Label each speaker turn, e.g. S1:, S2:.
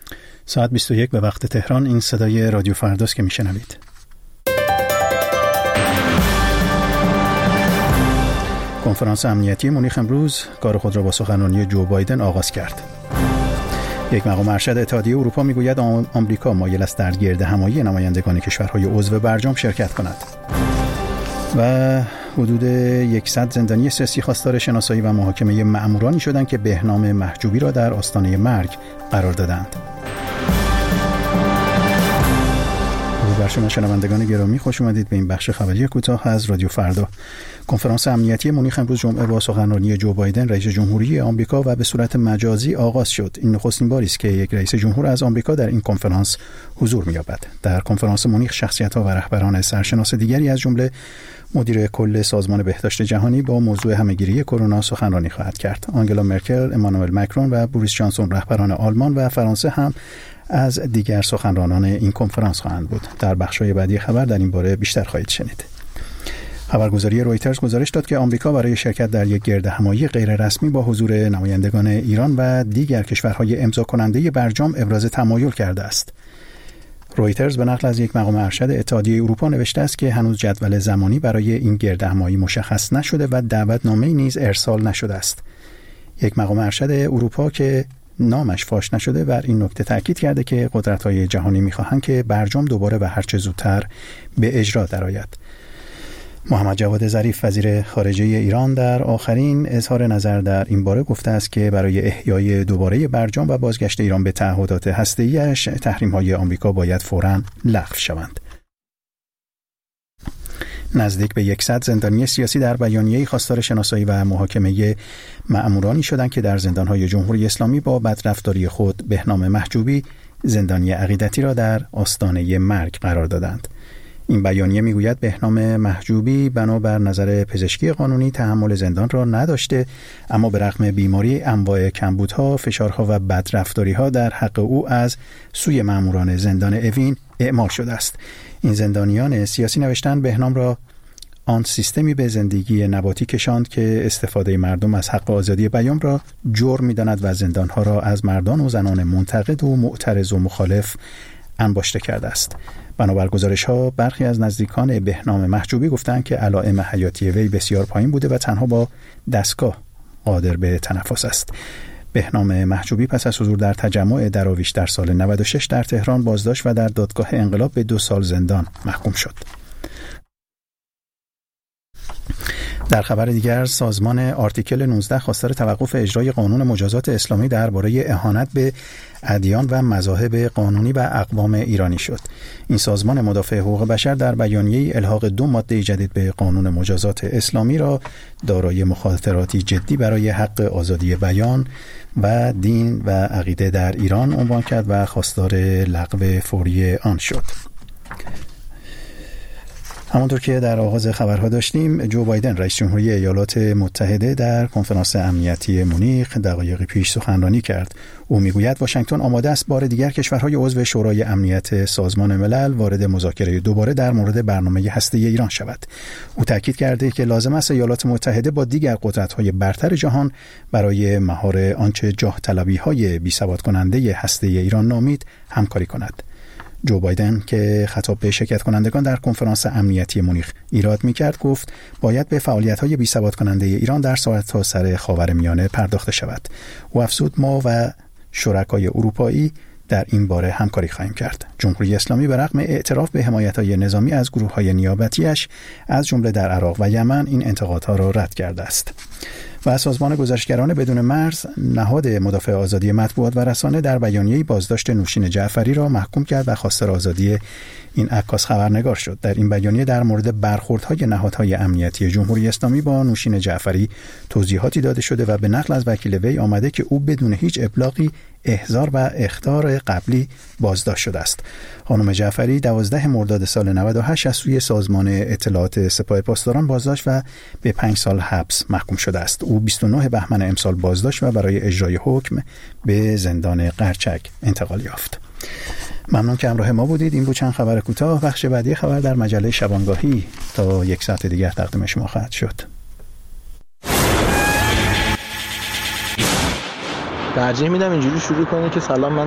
S1: ساعت 21 به وقت تهران. این صدای رادیو فرداست که میشنوید. کنفرانس امنیتی مونیخ امروز کار خود را با سخنرانی جو بایدن آغاز کرد. یک مقام ارشد اتحادیه اروپا میگوید آمریکا مایل است در گردهمایی نمایندگان کشورهای عضو برجام شرکت کند. و حدود 100 زندانی سیاسی خواستار شناسایی و محاکمه مأمورانی شدند که بهنام محجوبی را در آستانه مرگ قرار دادند. بر شما شنوندگان گرامی خوش اومدید به این بخش خبری کوتاه از رادیو فردا. کنفرانس امنیتی مونیخ امروز جمعه با سخنرانی جو بایدن رئیس جمهوری آمریکا و به صورت مجازی آغاز شد. این نخستین باری است که یک رئیس جمهور از آمریکا در این کنفرانس حضور می‌یابد. در کنفرانس مونیخ شخصیت‌ها و رهبران سرشناس دیگری از جمله مدیر کل سازمان بهداشت جهانی با موضوع همه‌گیری کرونا سخنرانی خواهد کرد. آنگلا مرکل، امانوئل مکرون و بوریس جانسون رهبران آلمان و فرانسه هم از دیگر سخنرانان این کنفرانس خواهند بود. در بخش‌های بعدی خبر در این باره بیشتر خواهید شنید. خبرگزاری رویترز گزارش داد که آمریکا برای شرکت در یک گردهمایی غیررسمی با حضور نمایندگان ایران و دیگر کشورهای امضا کننده برجام ابراز تمایل کرده است. رویترز به نقل از یک مقام ارشد اتحادیه اروپا نوشته است که هنوز جدول زمانی برای این گردهمایی مشخص نشده و دعوتنامه‌ای نیز ارسال نشده است. یک مقام ارشد اروپا که نامش فاش نشده بر این نکته تاکید کرده که قدرت‌های جهانی می‌خواهند که برجام دوباره و هرچه زودتر به اجرا درآید. محمد جواد ظریف وزیر خارجه ایران در آخرین اظهار نظر در این باره گفته است که برای احیای دوباره برجام و بازگشت ایران به تعهدات هسته‌ایش تحریم‌های آمریکا باید فوراً لغو شوند. نزدیک به 100 زندانی سیاسی در بیانیه‌ای خواستار شناسایی و محاکمه مأمورانی شدند که در زندان‌های جمهوری اسلامی با بدرفتاری خود بهنام محجوبی زندانی عقیدتی را در آستانه مرگ قرار دادند. این بیانیه میگوید بهنام محجوبی بنابر نظر پزشکی قانونی تحمل زندان را نداشته، اما به رغم بیماری انواع کمبودها، فشارها و بدرفتاری‌ها در حق او از سوی مأموران زندان اوین اعمال شده است. این زندانیان سیاسی نوشتن بهنام را آن سیستمی به زندگی نباتی کشاند که استفاده مردم از حق آزادی بیان را جرم می‌داند و زندانها را از مردان و زنان منتقد و معترض و مخالف انباشته کرده است. بنابر گزارش‌ها برخی از نزدیکان بهنام محجوبی گفتند که علائم حیاتی وی بسیار پایین بوده و تنها با دستگاه قادر به تنفس است. بهنام محجوبی پس از حضور در تجمع دراویش در سال 96 در تهران بازداشت و در دادگاه انقلاب به 2 سال زندان محکوم شد. در خبر دیگر سازمان آرتیکل 19 خواستار توقف اجرای قانون مجازات اسلامی درباره اهانت به ادیان و مذاهب قانونی و اقوام ایرانی شد. این سازمان مدافع حقوق بشر در بیانیه‌ای الحاق 2 ماده جدید به قانون مجازات اسلامی را دارای مخاطراتی جدی برای حق آزادی بیان و دین و عقیده در ایران عنوان کرد و خواستار لغو فوری آن شد. همانطور که در آغاز خبرها داشتیم، جو بایدن رئیس جمهوری ایالات متحده در کنفرانس امنیتی مونیخ دقایقی پیش سخنرانی کرد. او میگوید واشنگتن آماده است بار دیگر کشورهای عضو شورای امنیت سازمان ملل وارد مذاکره دوباره در مورد برنامه هسته‌ای ایران شود. او تاکید کرده که لازم است ایالات متحده با دیگر قدرت‌های برتر جهان برای مهار آنچه جاه طلبی‌های بی‌ثبات کننده هسته‌ای ایران نامید همکاری کند. جو بایدن که خطاب به شرکت کنندگان در کنفرانس امنیتی مونیخ ایراد می‌کرد گفت باید به فعالیت‌های بی‌ثبات کننده ایران در سراسر خاورمیانه پرداخته شود. او افزود ما و شرکای اروپایی در این باره همکاری خواهیم کرد. جمهوری اسلامی به رغم اعتراف به حمایت‌های نظامی از گروه‌های نیابتی‌اش از جمله در عراق و یمن این انتقادها را رد کرده است. و سازمان گزارشگران بدون مرز نهاد مدافع آزادی مطبوعات و رسانه در بیانیه‌ای بازداشت نوشین جعفری را محکوم کرد و خواستار آزادی این عکاس خبرنگار شد. در این بیانیه در مورد برخوردهای نهادهای امنیتی جمهوری اسلامی با نوشین جعفری توضیحاتی داده شده و به نقل از وکیل وی آمده که او بدون هیچ ابلاغی احضار و اخطار قبلی بازداشت شده است. خانم جعفری 12 مرداد سال 98 از سوی سازمان اطلاعات سپاه پاسداران بازداشت و به 5 سال حبس محکوم شده است. او 29 بهمن امسال بازداشت و برای اجرای حکم به زندان قرچک انتقال یافت. ممنون که همراه ما بودید. این بود چند خبر کوتاه. بخش بعدی خبر در مجله شبانگاهی تا 1 ساعت دیگر تقدیم شما خواهد شد.
S2: ترجیح میدم اینجوری شروع کنی که سلام من